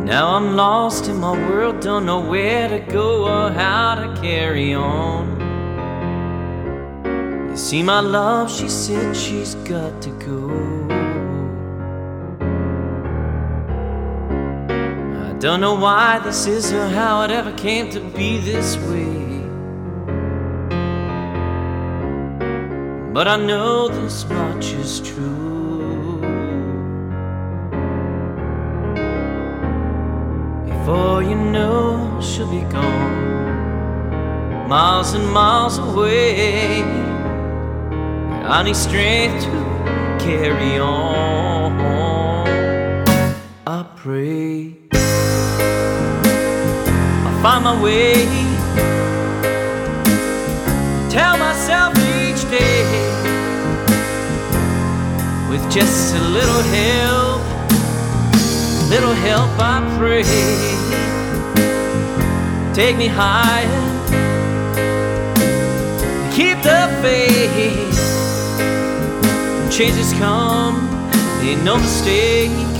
Now I'm lost in my world, don't know where to go or how to carry on. You see, my love, she said she's got to go. I don't know why this is or how it ever came to be this way, but I know this much is true. Before you know, she'll be gone, miles and miles away. I need strength to carry on. I pray I'll find my way, tell myself each day, with just a little help I pray. Take me higher, keep the faith. Changes come, ain't no mistake.